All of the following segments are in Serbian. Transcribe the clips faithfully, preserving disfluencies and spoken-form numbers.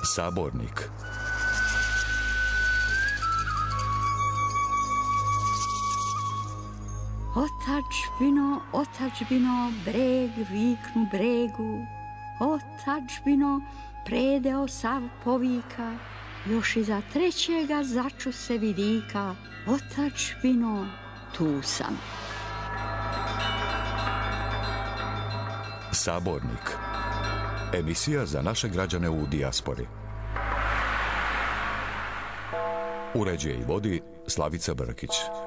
Sabornik. Otadžbino, otadžbino, breg viknu bregu, otadžbino, predeo sav povika, još iza trećega začu se vidika, otadžbino, tu sam. Sabornik. Emisija za naše građane u dijaspori. Uređuje i vodi Slavica Brkić.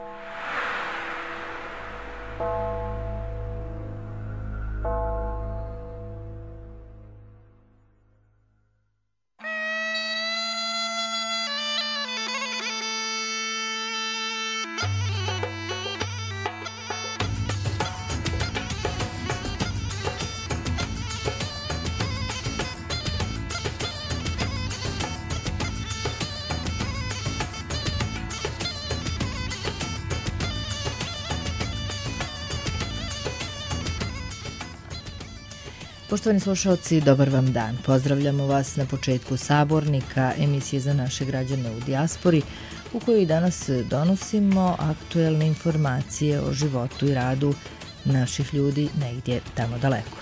Poštovani slušalci, dobar vam dan. Pozdravljamo vas na početku Sabornika, emisije za naše građane u dijaspori, u kojoj danas donosimo aktuelne informacije o životu i radu naših ljudi negdje tamo daleko.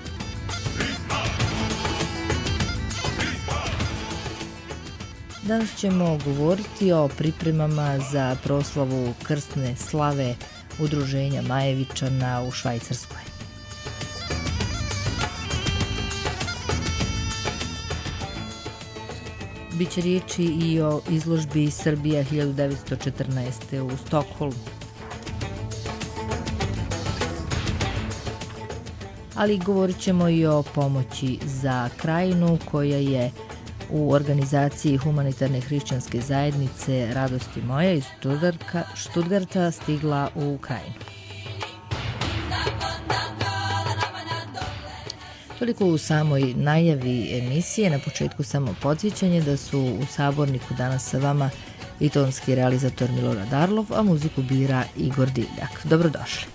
Danas ćemo govoriti o pripremama za proslavu krsne slave Udruženja Majevičana u Švajcarskoj. Biće riječi i o izložbi Srbija hiljadu devetsto četrnaeste. u Stokholmu. Ali govorit ćemo i o pomoći za Krajinu koja je u organizaciji humanitarne hrišćanske zajednice Radosti moje iz Stuttgarta stigla u Krajinu. Toliko u samoj najavi emisije. Na početku samo podsjećanje da su u Saborniku danas sa vama i tonski realizator Milorad Arlov, a muziku bira Igor Divljak. Dobrodošli.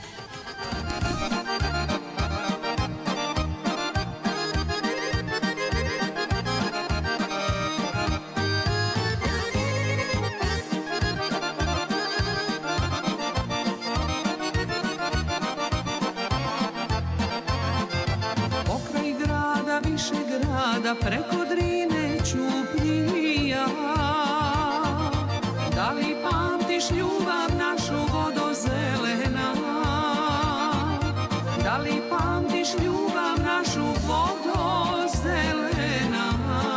Preko Drine Ćuprija, da li pamtiš ljubav našu vodozelena, da li pamtiš ljubav našu vodozelena,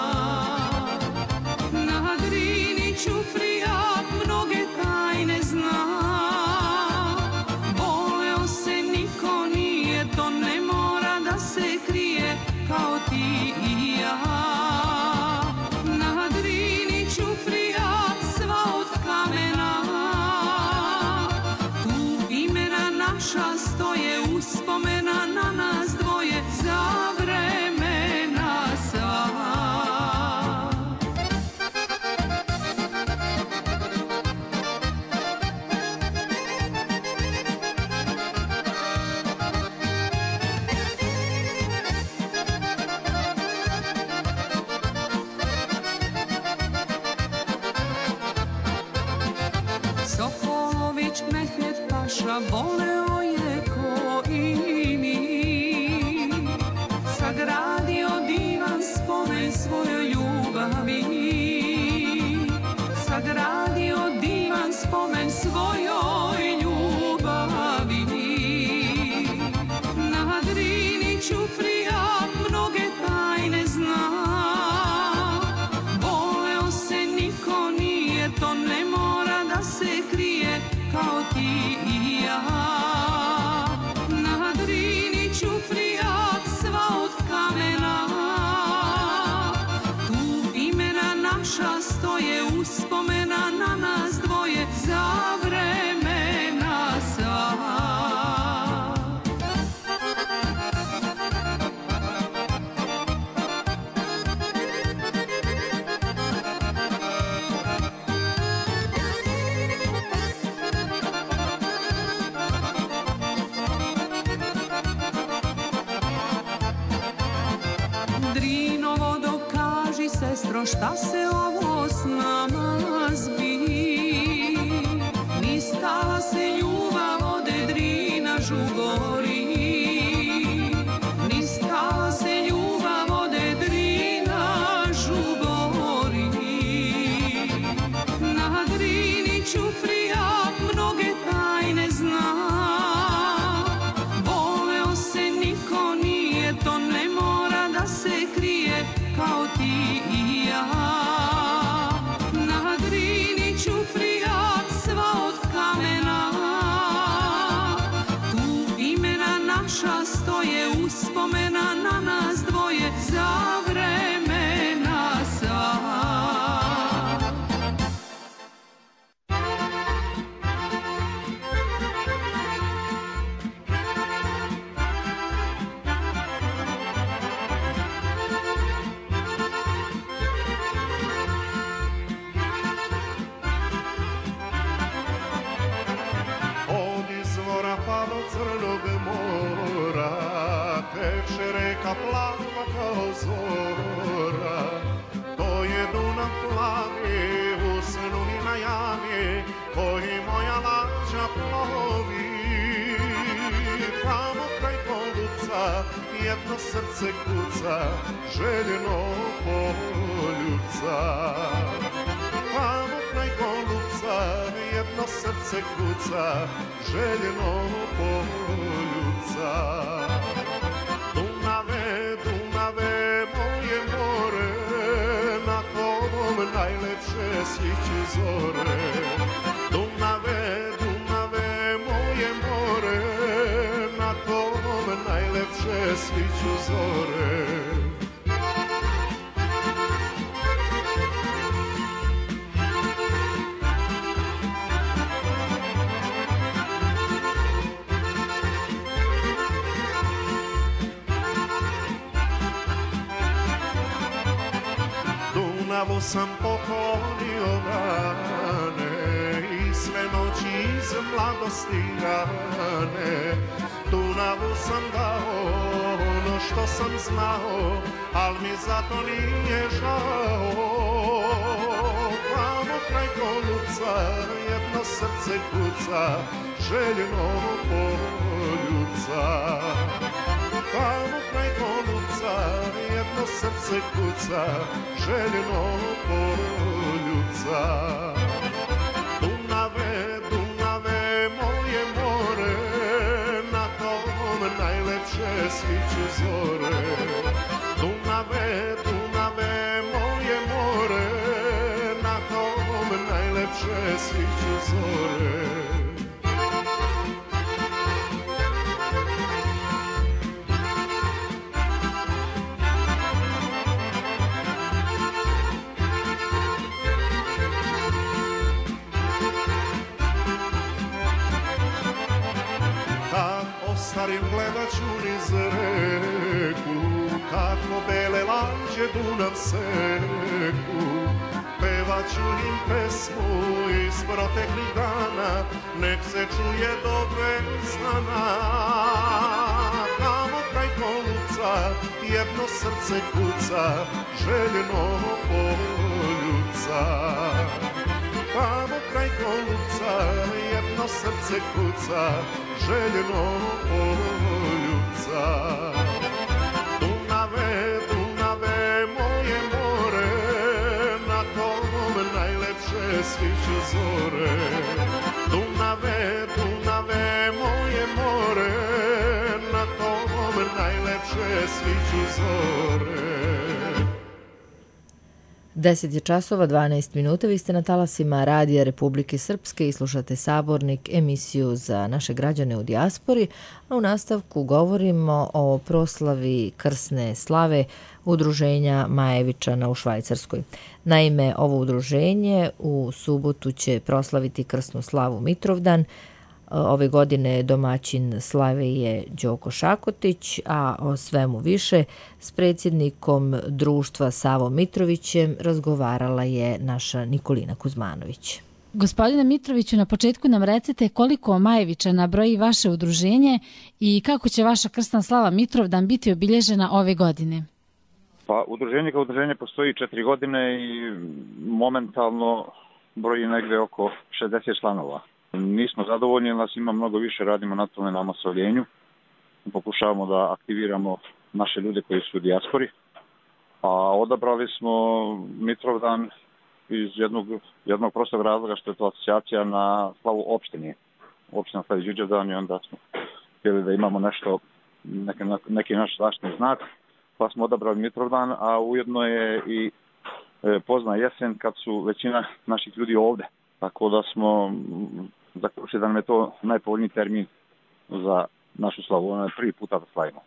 na Drini Ćuprija mnoge tajne zna, voleo se niko nije, to ne mora da se krije kao ti i ja. Na Drini Ćuprija sva od kamena, tu imena naša stoje, uspomena na nas dvoje za vremena sva. Sokolović Mehmet Paša voleo je ko i mi, sagradio divan spomen svojoj ljubavi, sagradio divan spomen svojoj ljubavi. Na Drini Ćuprija mnoge tajne zna, voleo se niko nije, to ne mora se krije kao ti i ja. Na Drini šta se ovo s nama zbi. Ni stala se ljubav ode Drina žugori. Ni stala se ljubav ode Drina žugori. Na Drini ćuprija mnoge tajne zna. Voleo se niko nije, to ne mora da se krije kao ti i ja. Na Drini ćuprija sva od kamena. Tu imena naša stoje, uspomena na nas dvoje za vremena sva. Crnog mora teče reka plava kao zora. To je Dunav plavi u snu i najavi koji moja lađa plovi. Tamo kraj Golubca jedno srce kuca, željeno poljuca. Tamo kraj Golubca jedno srce kuca, željeno poljuca. Dunave, Dunave, moje more, na tobom najlepše sviću zore. Dunave, Dunave, moje more, na tobom najlepše sviću zore. Dunavu sam poklonio dane i sve noći iz mladosti rane. Dunavu sam dao ono što sam znao, al mi zato nije žao. Tamo kraj Golubca jedno srce kuca, željeno poljuca. Tamo kraj Golubca jedno srce kuca, željeno poljuca. Dunave, Dunave, moje more, na tobom najlepše sviću zore. Dunave, Dunave, moje more, na tobom najlepše sviću zore. Starim gledat ću niz reku, kako bele lađe Dunav seku. Pevat ću im pesmu iz proteklih dana, nek se čuje do Bezdana. Tamo kraj Golubca jedno srce kuca, željeno poljuca. Tamo kraj Golubca jedno srce kuca, željeno poljuca. Dunave, Dunave, moje more, na tobom najlepše sviću zore. Dunave, Dunave, moje more, na tobom najlepše sviću zore. deset je časova, dvanaest minuta, vi ste na talasima Radija Republike Srpske i slušate Sabornik, emisiju za naše građane u dijaspori, a u nastavku govorimo o proslavi krsne slave udruženja Majevičana u Švajcarskoj. Naime, ovo udruženje u subotu će proslaviti krsnu slavu Mitrovdan. Ove godine domaćin slave je Đoko Šakotić, a o svemu više s predsjednikom društva Savom Mitrovićem razgovarala je naša Nikolina Kuzmanović. Gospodine Mitroviću, na početku nam recite koliko Majevičana broji vaše udruženje i kako će vaša krsna slava Mitrovdan biti obilježena ove godine? Pa udruženje kao udruženje postoji četiri godine i momentalno broji negde oko šezdeset članova. Nismo zadovoljni, nas ima mnogo više, radimo na tome na omasovljenju. Pokušavamo da aktiviramo naše ljude koji su u dijaspori. A odabrali smo Mitrovdan iz jednog, jednog prostog razloga što je to asocijacija na slavu opštine. Opština slavi Đurđevdan i onda smo htjeli da imamo nešto, neki, neki naš zaštitni znak, pa smo odabrali Mitrovdan, a ujedno je i e, pozna jesen kad su većina naših ljudi ovde. Tako da smo zaključili da nam je to najpovoljniji termin za našu slavu. Ono je prvi puta da slavimo.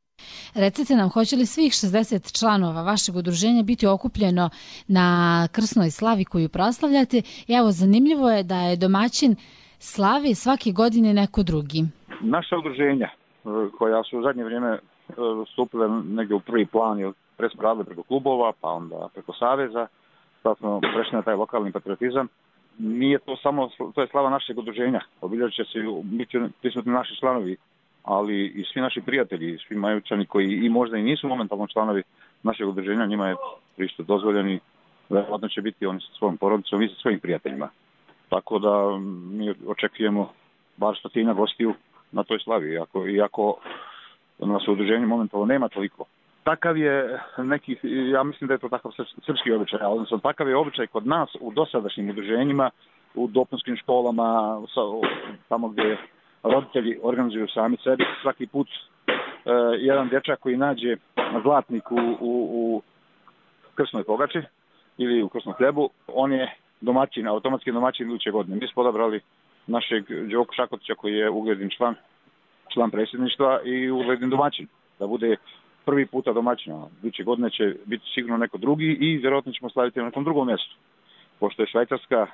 Recite nam, hoće li svih šezdeset članova vašeg udruženja biti okupljeno na krsnoj slavi koju proslavljate? I evo, zanimljivo je da je domaćin slavi svake godine neko drugi. Naša udruženja koja su u zadnje vrijeme stupile negdje u prvi plan, jer pre smo radili preko klubova, pa onda preko saveza, sad smo prešli na taj lokalni patriotizam. Nije to samo, to je slava našeg udruženja, obilježit će se biti prisutni naši članovi, ali i svi naši prijatelji, svi Majevčani koji i možda i nisu momentalno članovi našeg udruženja, njima je pristup dozvoljeni, verovatno će biti oni sa svojom porodicom i sa svojim prijateljima. Tako da mi očekujemo bar stotina gostiju na toj slavi, iako, iako nas u udruženju momentalno nema toliko. Takav je neki, ja mislim da je to takav srpski običaj, odnosno takav je običaj kod nas u dosadašnjim udruženjima, u dopunskim školama, tamo gdje roditelji organizuju sami sebi. Svaki put e, jedan dječak koji nađe zlatnik u, u, u krsnoj pogači ili u krsnom hlebu, on je domaćin, automatski domaćin iduće godine. Mi smo odabrali našeg Đoku Šakotića koji je ugledni član, član predsjedništva i ugledni domaćin, da bude prvi puta domaćin. Iduće godine će biti sigurno neko drugi i vjerojatno ćemo slaviti na nekom drugom mjestu. Pošto je Švajcarska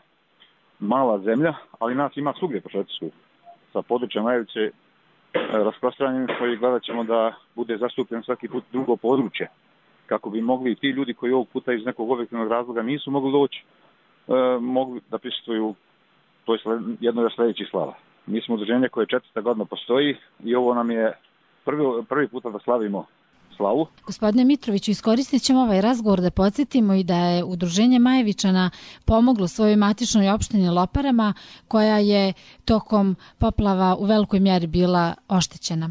mala zemlja, ali nas ima svugdje po Švajcarskoj. Sa područja Majevice rasprostranjenim koji gledat ćemo da bude zastupljen svaki put drugo područje, kako bi mogli ti ljudi koji ovog puta iz nekog objektivnog razloga nisu mogli doći, e, mogli da prisustvuju to je jedno od sljedećih slava. Mi smo udruženje koje četvrta godina postoji i ovo nam je prvi, prvi puta da slavimo slavu. Gospodine Mitroviću, iskoristit ćemo ovaj razgovor da podsjetimo i da je udruženje Majevičana pomoglo svojoj matičnoj opštini Loparama, koja je tokom poplava u velikoj mjeri bila oštećena.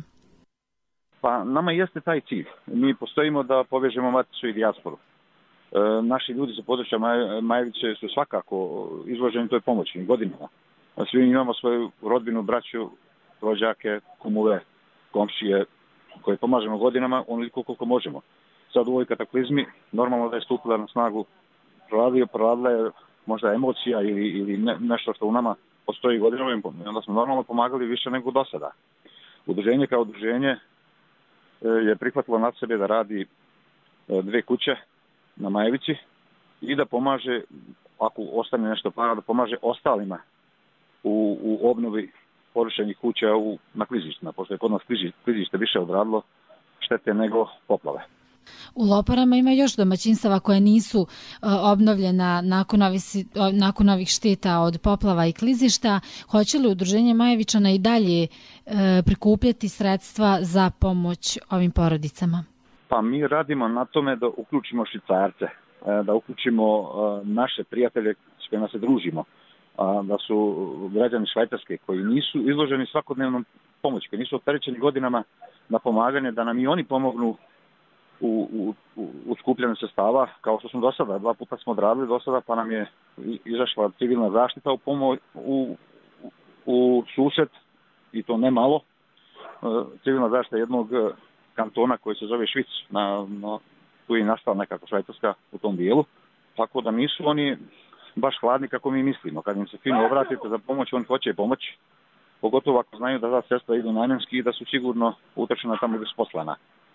Pa nama jeste taj cilj. Mi postojimo da povežemo maticu i dijasporu. E, naši ljudi sa područja Maj, Majeviće su svakako izloženi toj pomoći godinama. Svi imamo svoju rodbinu, braću, rođake, kumove, komšije, koje pomažemo godinama, onoliko koliko možemo. Sad u ovoj kataklizmi, normalno da je stupila na snagu, proradila, proradila je možda emocija ili, ili ne, nešto što u nama postoji godinama, i onda smo normalno pomagali više nego do sada. Udruženje kao udruženje je prihvatilo nad sebe da radi dve kuće na Majevici i da pomaže, ako ostane nešto para, da pomaže ostalima u, u obnovi porušenih kuća u, na klizištima, pošto je kod nas klizište više odradilo štete nego poplave. U Loparama ima još domaćinstava koje nisu uh, obnovljena nakon ovih, nakon ovih šteta od poplava i klizišta. Hoće li udruženje Majevičana i dalje uh, prikupljati sredstva za pomoć ovim porodicama? Pa mi radimo na tome da uključimo Švicarce, da uključimo uh, naše prijatelje s kojima se družimo, da su građani Švajcarske koji nisu izloženi svakodnevnom pomoći, koji nisu opterećeni godinama na pomaganje, da nam i oni pomognu u, u, u skupljanju sredstava, kao što smo do sada, dva puta smo odradili do sada, pa nam je izašla civilna zaštita u, pomo- u, u susret, i to ne malo, civilna zaštita jednog kantona koji se zove Švic, na, na, tu je nastala nekako Švajcarska u tom dijelu, tako da nisu oni baš hladni kako mi mislimo. Kad im se fino obratite za pomoć, on hoće pomoć, pogotovo ako znaju da ta sredstva idu namjenski i da su sigurno utrošena tamo gdje su poslana.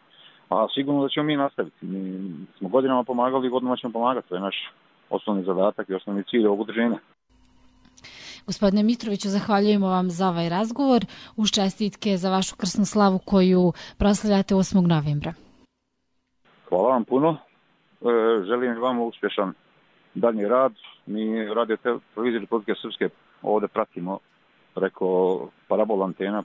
A sigurno da ćemo mi nastaviti. Mi smo godinama pomagali i godinama ćemo pomagati. To je naš osnovni zadatak i osnovni cilj ovog udruženja. Gospodine Mitroviću, zahvaljujemo vam za ovaj razgovor, uz čestitke za vašu krsnu slavu koju proslavljate osmog novembra. Hvala vam puno. E, želim vam uspješan daljnji rad. Mi radio televizije Republike Srpske ovdje pratimo preko parabol antena.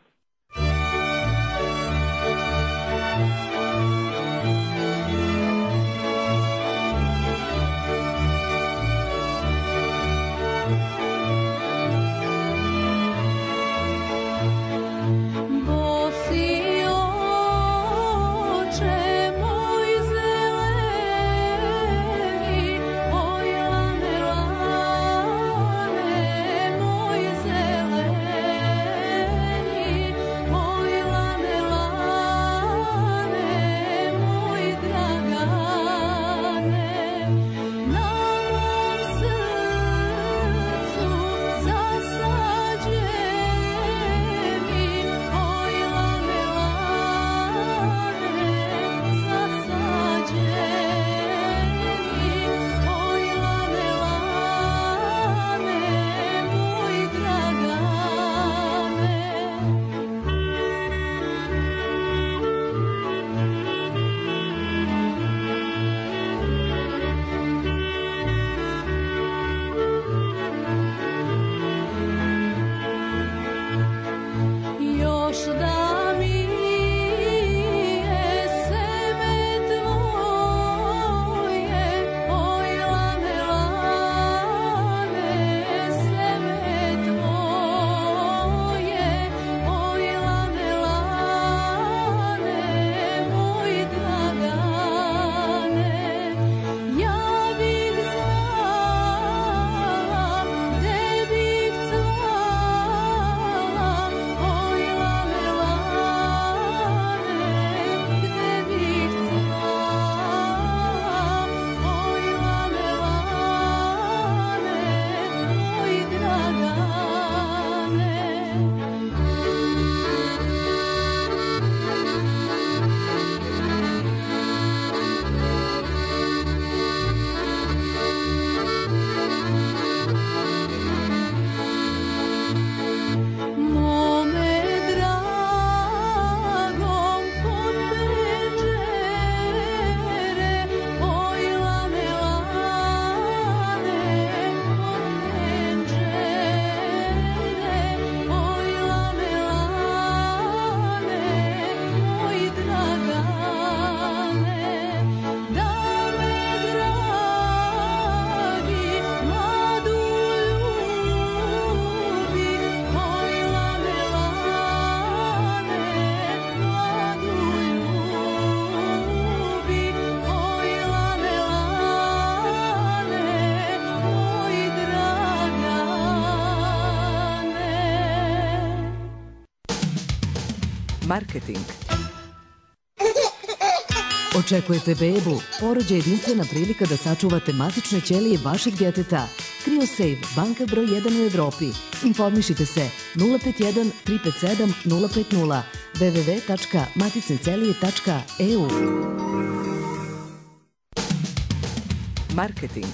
Marketing. Očekujete bebu? Porođaj je jedinstvena prilika da sačuvate matične ćelije vašeg djeteta. CryoSave, banka broj jedan u Evropi. Informišite se nula pet jedan tri pet sedam nula pet nula w w w tačka maticne ćelije tačka e u. Marketing.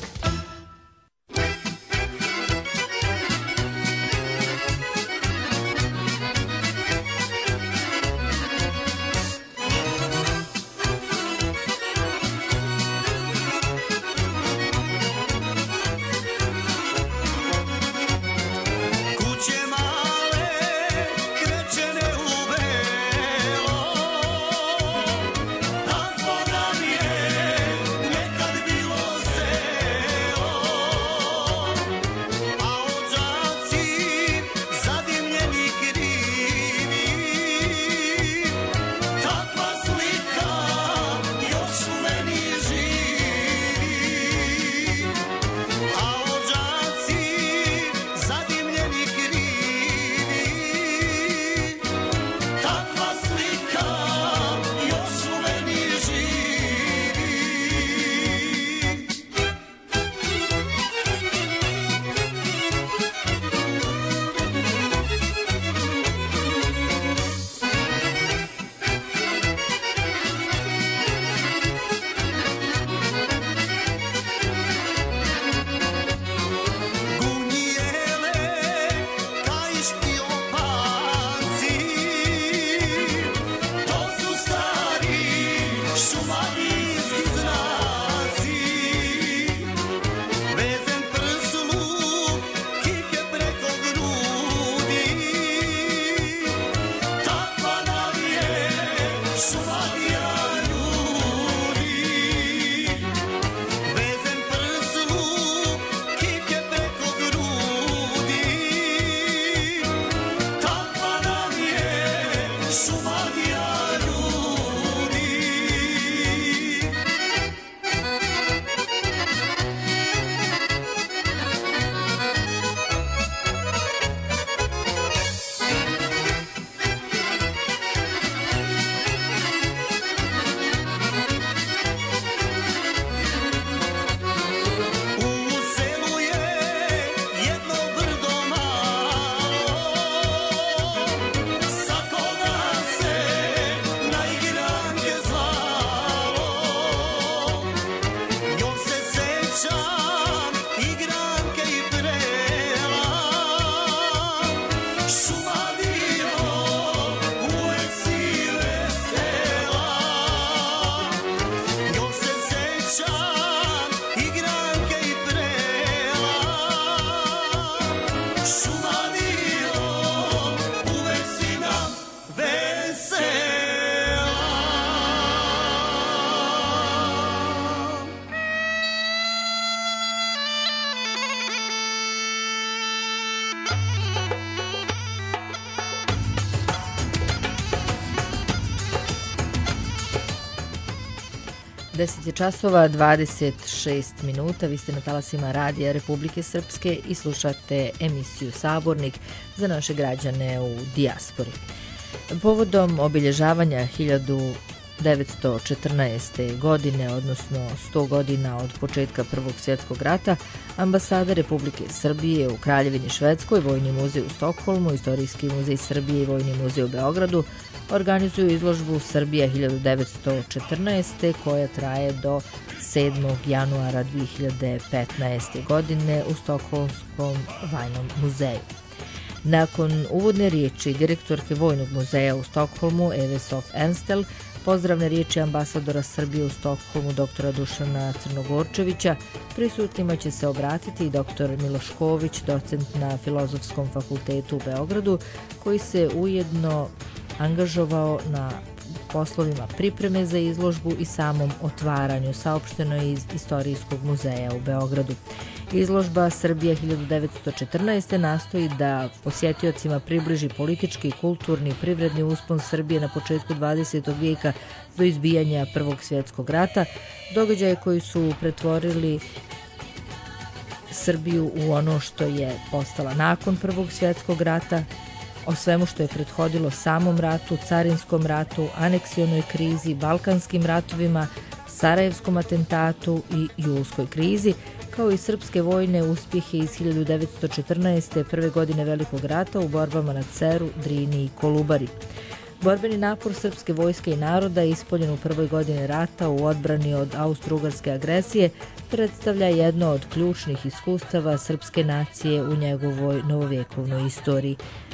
deset je časova, dvadeset šest minuta, vi ste na talasima Radija Republike Srpske i slušate emisiju Sabornik za naše građane u dijaspori. Povodom obilježavanja hiljadu devetsto četrnaeste. godine, odnosno sto godina od početka Prvog svjetskog rata, Ambasada Republike Srbije u Kraljevini Švedskoj, Vojni muzej u Stokholmu, Istorijski muzej Srbije i Vojni muzej u Beogradu organizuju izložbu Srbija hiljadu devetsto četrnaeste. koja traje do sedmog januara dve hiljade petnaeste. godine u Stokholmskom vojnom muzeju. Nakon uvodne riječi direktorke Vojnog muzeja u Stokholmu Eve Sof Enstel, pozdravne riječi ambasadora Srbije u Stokholmu doktora Dušana Crnogorčevića, prisutnima će se obratiti i doktor Miloš Ković, docent na Filozofskom fakultetu u Beogradu, koji se ujedno angažovao na poslovima pripreme za izložbu i samom otvaranju, saopšteno je iz Istorijskog muzeja u Beogradu. Izložba Srbija hiljadu devetsto četrnaeste. nastoji da posjetiocima približi politički, kulturni, privredni uspon Srbije na početku dvadesetog vijeka do izbijanja Prvog svjetskog rata, događaje koji su pretvorili Srbiju u ono što je postala nakon Prvog svjetskog rata, o svemu što je prethodilo samom ratu, carinskom ratu, aneksionoj krizi, balkanskim ratovima, Sarajevskom atentatu i julskoj krizi, kao i srpske vojne uspjehe iz hiljadu devetsto četrnaeste. prve godine Velikog rata u borbama na Ceru, Drini i Kolubari. Borbeni napor srpske vojske i naroda ispoljen u prvoj godini rata u odbrani od austro-ugarske agresije predstavlja jedno od ključnih iskustava srpske nacije u njegovoj novovjekovnoj istoriji.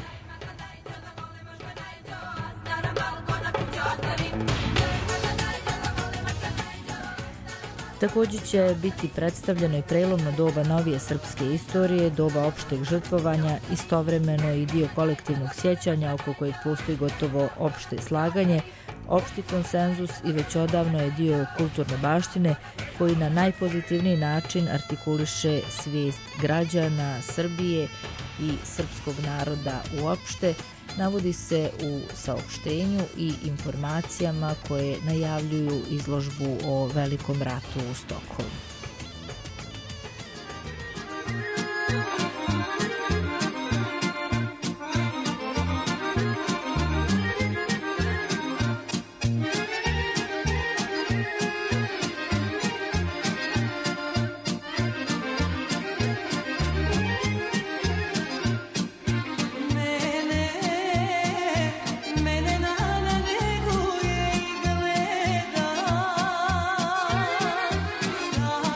Također će biti predstavljeno i prelomno doba novije srpske istorije, doba opšteg žrtvovanja, istovremeno i dio kolektivnog sjećanja oko kojeg postoji gotovo opšte slaganje, opšti konsenzus i već odavno je dio kulturne baštine koji na najpozitivniji način artikuliše svijest građana Srbije i srpskog naroda uopšte, navodi se u saopštenju i informacijama koje najavljuju izložbu o Velikom ratu u Stokholmu. Stop.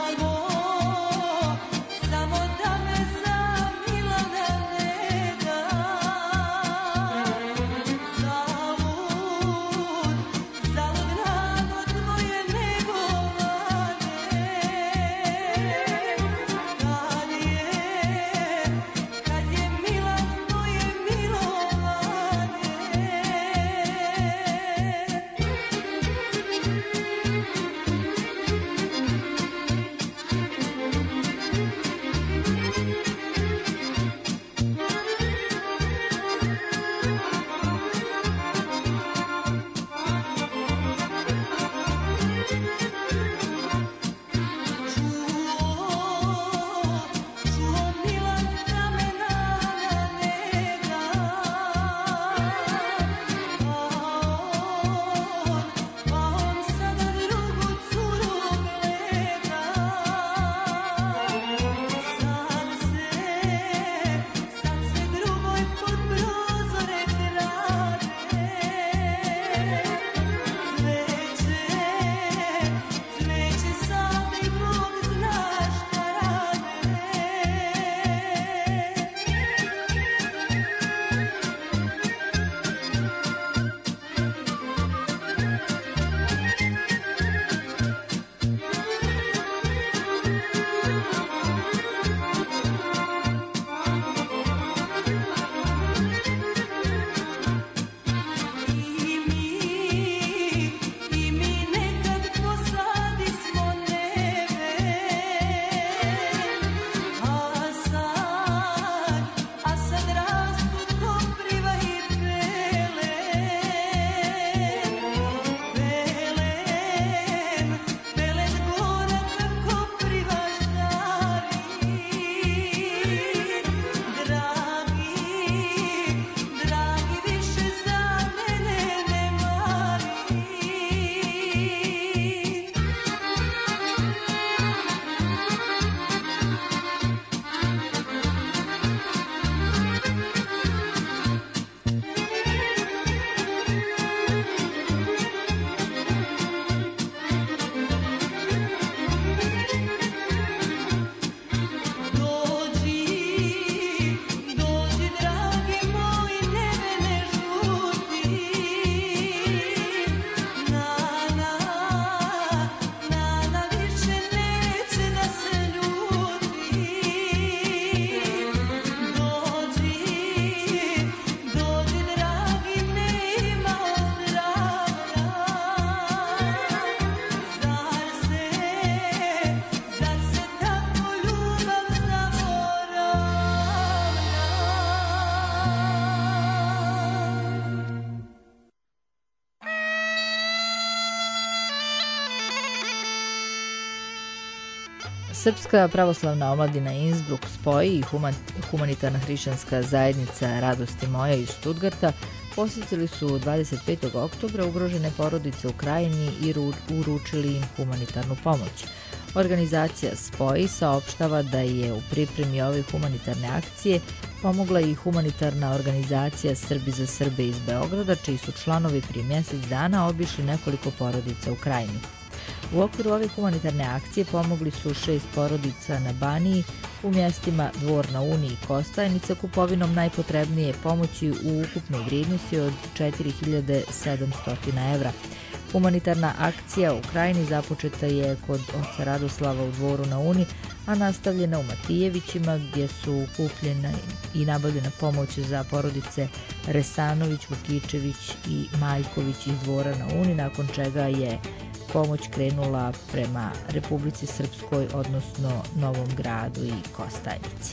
Srpska pravoslavna omladina Innsbruck Spoj i humanitarna hrišćanska zajednica Radosti moja iz Stuttgarta posjetili su dvadeset petog oktobra ugrožene porodice u Krajini i uručili im humanitarnu pomoć. Organizacija Spoj saopštava da je u pripremi ove humanitarne akcije pomogla i humanitarna organizacija Srbi za Srbe iz Beograda, čiji su članovi prije mjesec dana obišli nekoliko porodica u Krajini. U okviru ove humanitarne akcije pomogli su šest porodica na Baniji u mjestima Dvor na Uni i Kostajnica kupovinom najpotrebnije pomoći u ukupnoj vrijednosti od četiri hiljade sedamsto evra. Humanitarna akcija u Krajini započeta je kod oca Radoslava u Dvoru na Uni, a nastavljena u Matijevićima gdje su kupljena i nabavljena pomoć za porodice Resanović, Vukičević i Maljković iz Dvora na Uni, nakon čega je pomoć krenula prema Republici Srpskoj, odnosno Novom Gradu i Kostajnici.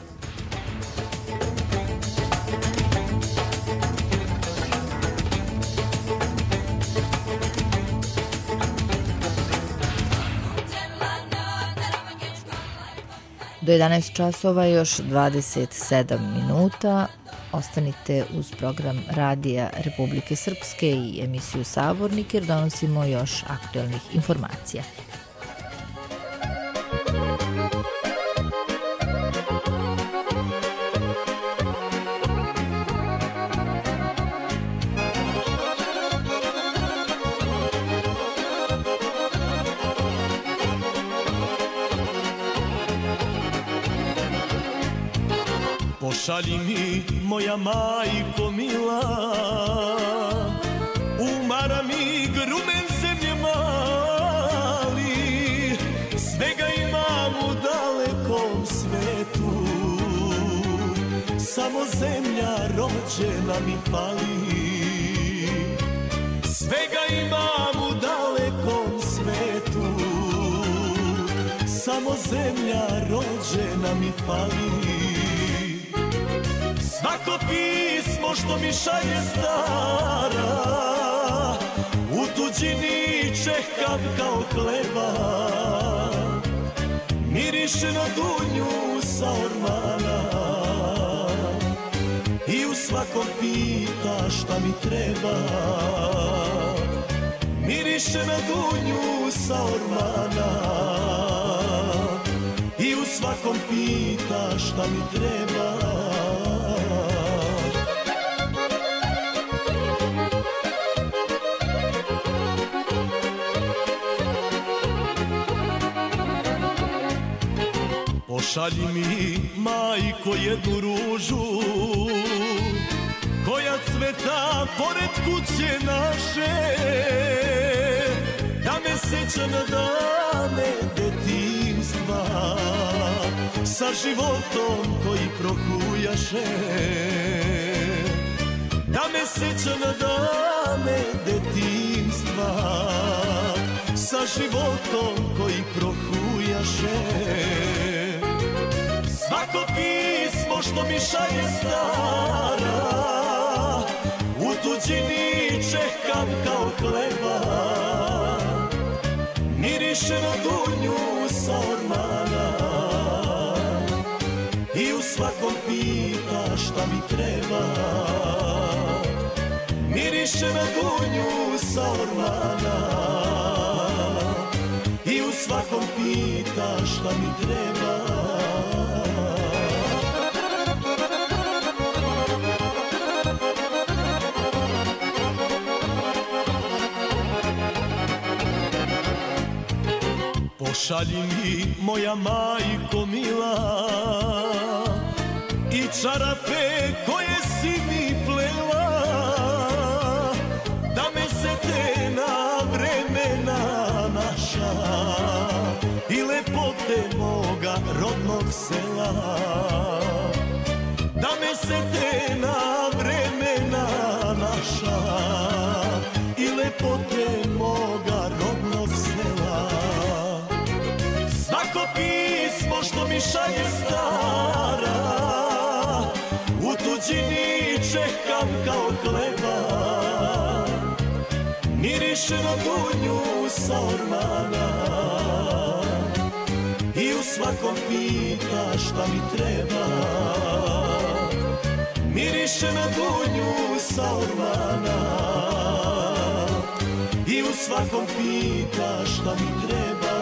Do jedanaest časova još dvadeset sedam minuta. Ostanite uz program Radija Republike Srpske i emisiju Sabornik jer donosimo još aktuelnih informacija. Pošalji mi, moja majko mila, umara mi grumen zemlje mali, svega imam u dalekom svetu, samo zemlja rođena mi fali. Svega imam u dalekom svetu, samo zemlja rođena mi fali. Svako pismo što mi šalje stara, u tuđini čekam kao hleba, miriše na dunju sa ormana i u svakom pita šta mi treba. Miriše na dunju sa ormana i u svakom pita šta mi treba. Pošalji mi, majko, jednu ružu koja cveta pored kuće naše, da me seća na dane detinjstva, sa životom koji prohujaše. Da me seća na dane detinjstva, sa životom koji prohujaše. Svako pismo što mi šalje stara, u tuđini čekam kao hleba, miriše na dunju sa ormana i u svakom pita šta mi treba. Miriše na dunju sa ormana i u svakom pita šta mi treba. Pošalji mi, moja majko mila, i čarape koje si mi plela, da me sete na vremena naša i lepote moga rodnog sela. Da me sete na vremena naša i lepote moga rodnog sela. Svako pismo što mi šalje stara, u tuđini čekam kao hleba, miriše na dunju sa ormana i u svakom pita šta mi treba. Miriše na dunju sa ormana i u svakom pita šta mi treba.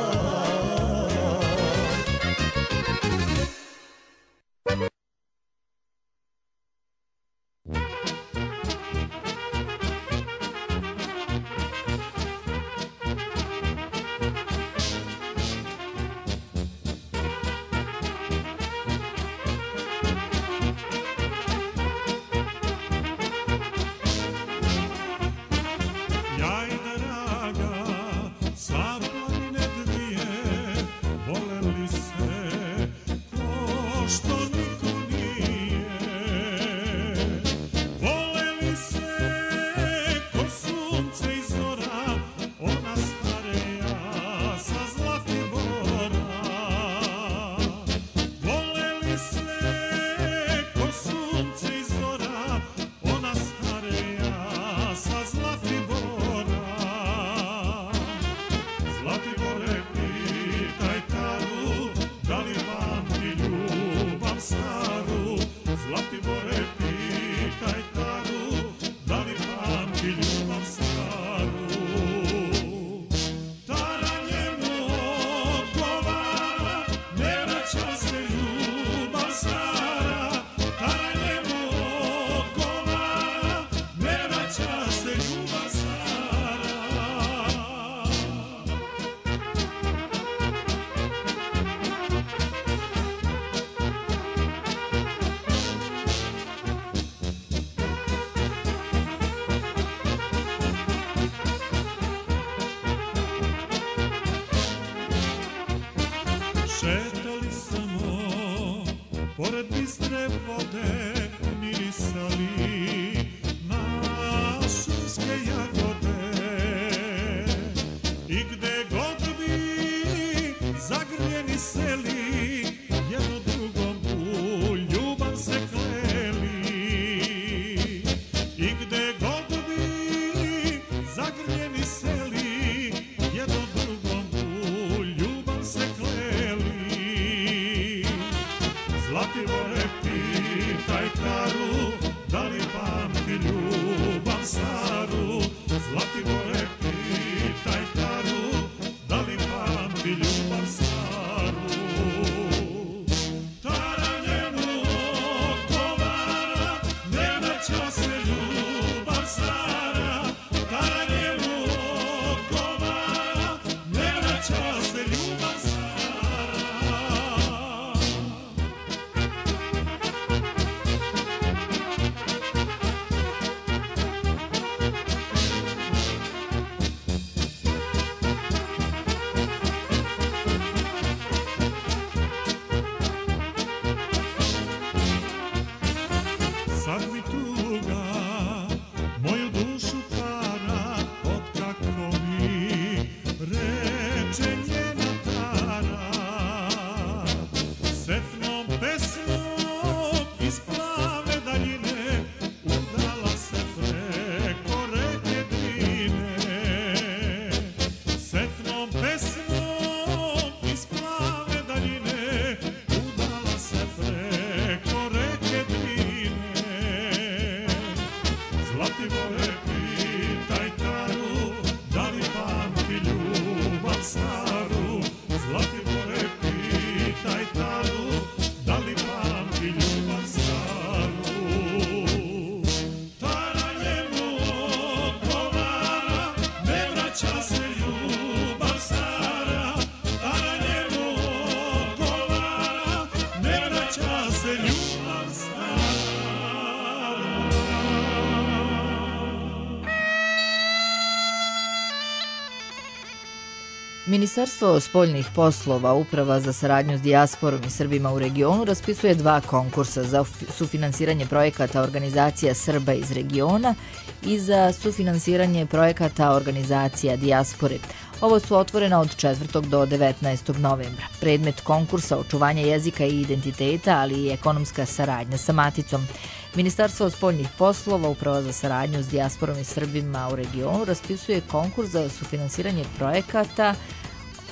Ministarstvo spoljnih poslova, Uprava za saradnju s dijasporom i Srbima u regionu raspisuje dva konkursa za sufinansiranje projekata organizacija Srba iz regiona i za sufinansiranje projekata organizacija dijaspore. Ovo su otvorena od četvrtog do devetnaestog novembra. Predmet konkursa očuvanje jezika i identiteta, ali i ekonomska saradnja sa maticom. Ministarstvo spoljnih poslova, Uprava za saradnju s dijasporom i Srbima u regionu raspisuje konkurs za sufinansiranje projekata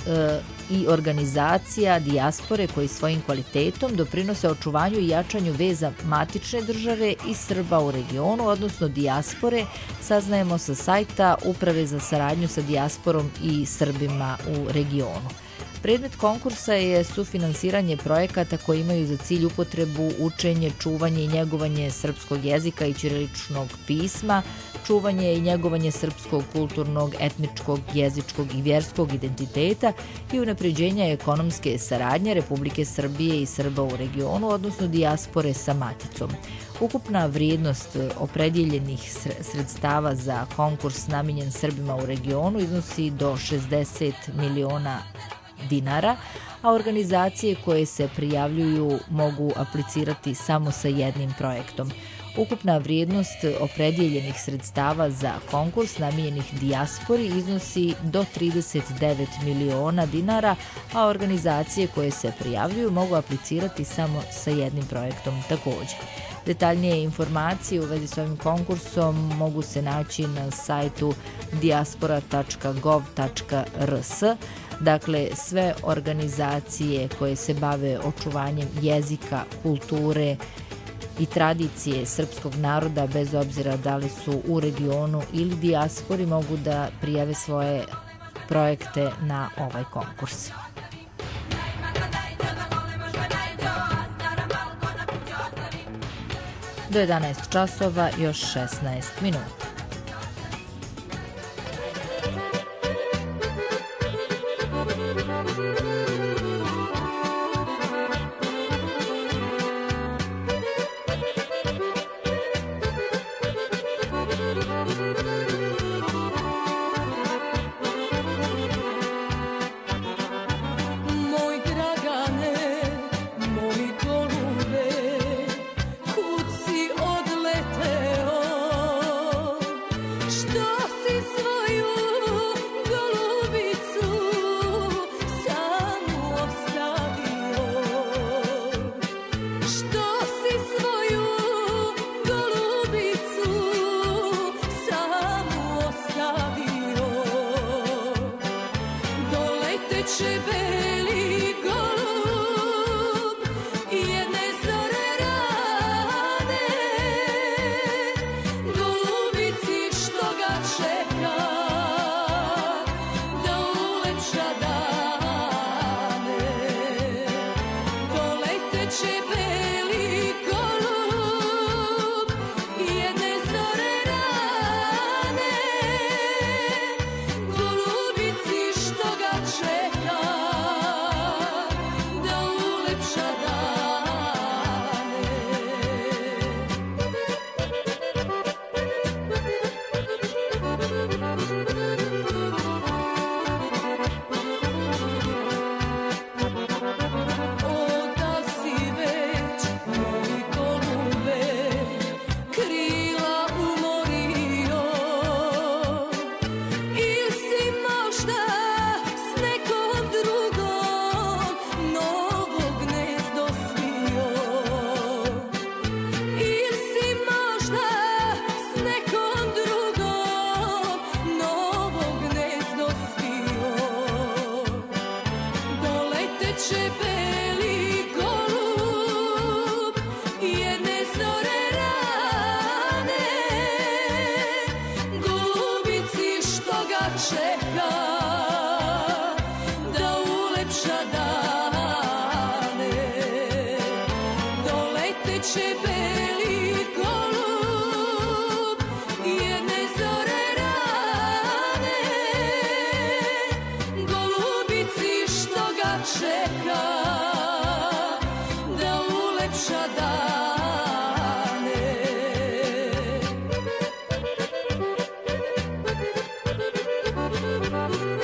e, i organizacija dijaspore koji svojim kvalitetom doprinose očuvanju i jačanju veza matične države i Srba u regionu, odnosno dijaspore, saznajemo sa sajta Uprave za saradnju sa dijasporom i Srbima u regionu. Predmet konkursa je sufinansiranje projekata koji imaju za cilj upotrebu, učenje, čuvanje i njegovanje srpskog jezika i ćiriličnog pisma, čuvanje i njegovanje srpskog kulturnog, etničkog, jezičkog i vjerskog identiteta i unapređenja ekonomske saradnje Republike Srbije i Srba u regionu, odnosno dijaspore sa maticom. Ukupna vrijednost opredjeljenih sredstava za konkurs namijenjen Srbima u regionu iznosi do šezdeset miliona dinara, a organizacije koje se prijavljuju mogu aplicirati samo sa jednim projektom. Ukupna vrijednost opredjeljenih sredstava za konkurs namijenjenih dijaspori iznosi do trideset devet miliona dinara, a organizacije koje se prijavljuju mogu aplicirati samo sa jednim projektom također. Detaljnije informacije u vezi s ovim konkursom mogu se naći na sajtu dijaspora tačka gov tačka r s. Dakle, sve organizacije koje se bave očuvanjem jezika, kulture i tradicije srpskog naroda, bez obzira da li su u regionu ili dijaspori, mogu da prijave svoje projekte na ovaj konkurs. Do jedanaest časova još šesnaest minuta. Thank you.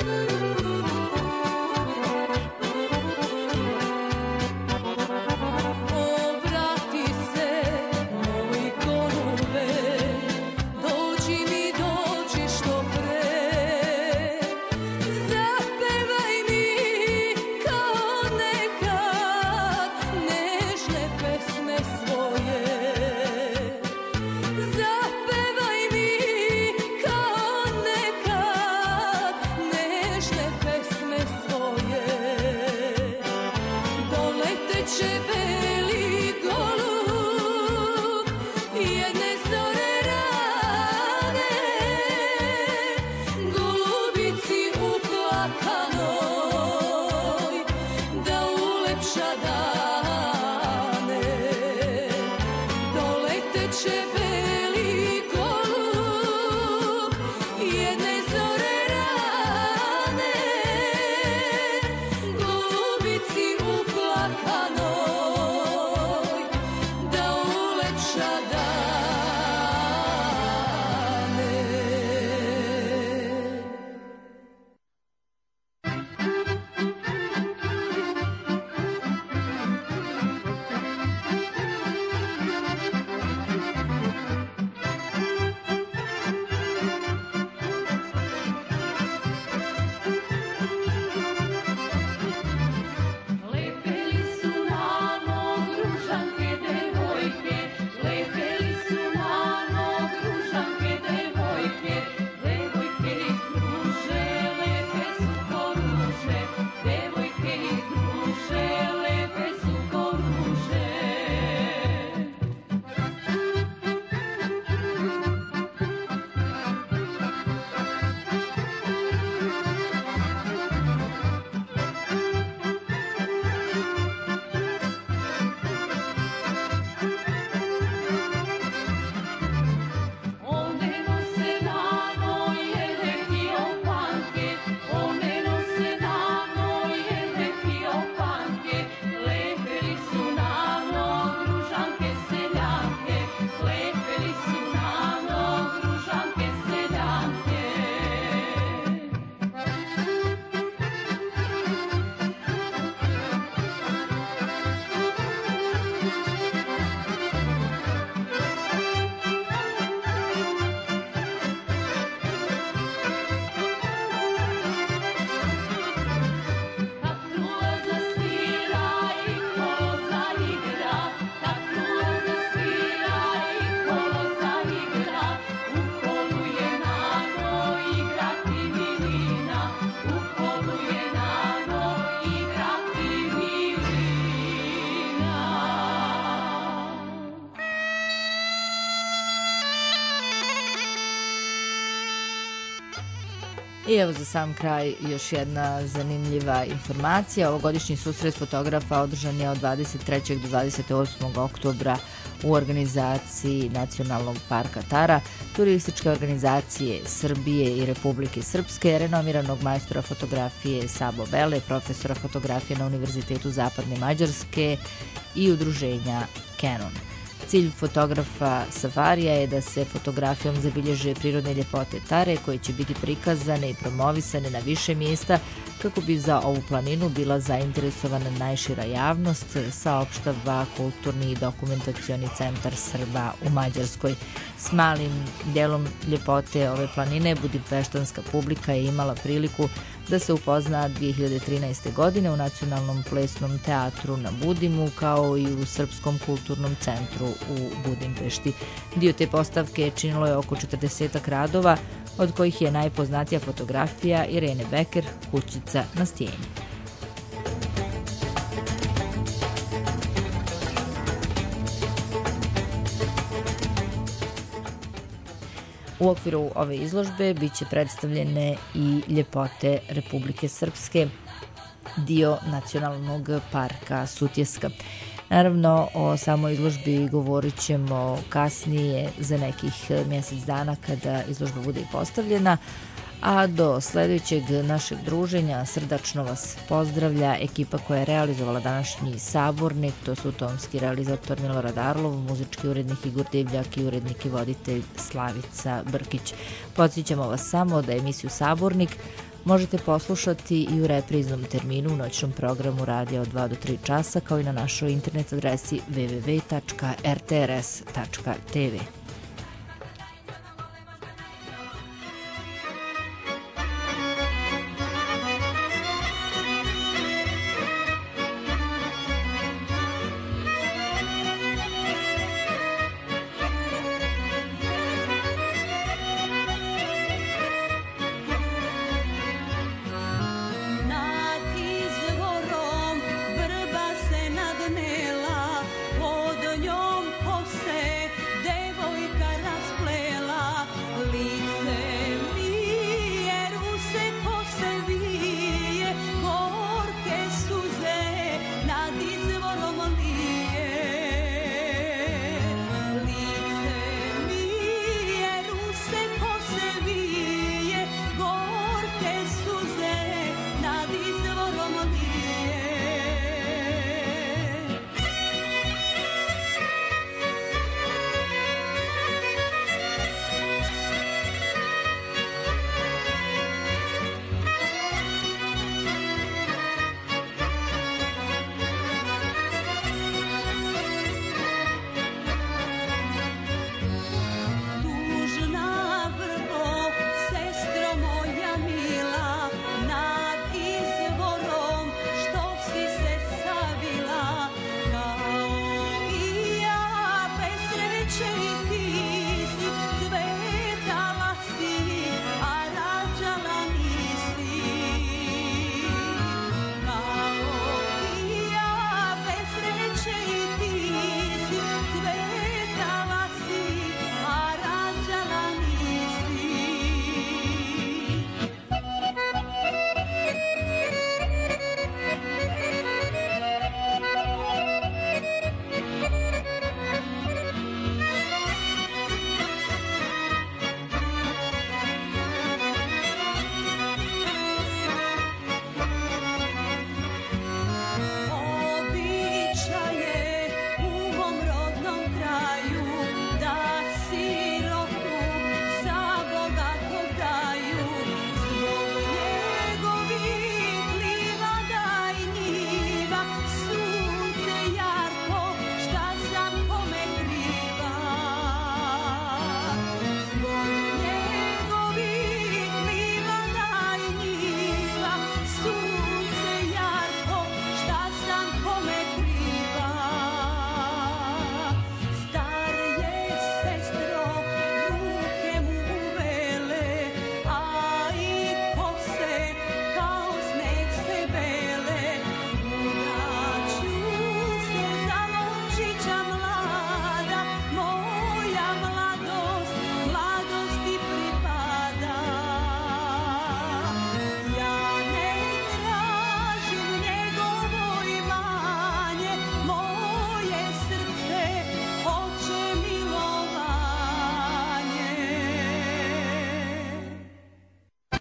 I evo za sam kraj još jedna zanimljiva informacija. Ovogodišnji susret fotografa održan je od dvadeset trećeg do dvadeset osmog oktobra u organizaciji Nacionalnog parka Tara, turističke organizacije Srbije i Republike Srpske, renomiranog majstora fotografije Sabo Bele, profesora fotografije na Univerzitetu Zapadne Mađarske i udruženja Canon. Cilj fotografa safarija je da se fotografijom zabilježe prirodne ljepote Tare koje će biti prikazane i promovisane na više mjesta kako bi za ovu planinu bila zainteresovana najšira javnost, saopštava Kulturni i dokumentacioni centar Srba u Mađarskoj. S malim dijelom ljepote ove planine budimpeštanska publika je imala priliku da se upozna dvije hiljade trinaeste. godine u Nacionalnom plesnom teatru na Budimu kao i u Srpskom kulturnom centru u Budimpešti. Dio te postavke činilo je oko četrdesetak radova, od kojih je najpoznatija fotografija Irene Beker, Kućica na stijeni. U okviru ove izložbe biće predstavljene i ljepote Republike Srpske, dio Nacionalnog parka Sutjeska. Naravno, o samoj izložbi govorit ćemo kasnije za nekih mjesec dana kada izložba bude i postavljena, a do sljedećeg našeg druženja srdačno vas pozdravlja ekipa koja je realizovala današnji sabornik. To su tonski realizator Milorad Arlov, muzički urednik Igor Divljak i urednik i voditelj Slavica Brkić. Podsjećamo vas samo da emisiju Sabornik možete poslušati i u repriznom terminu u noćnom programu radija od dva do tri časa, kao i na našoj internet adresi w w w tačka r t r s tačka t v.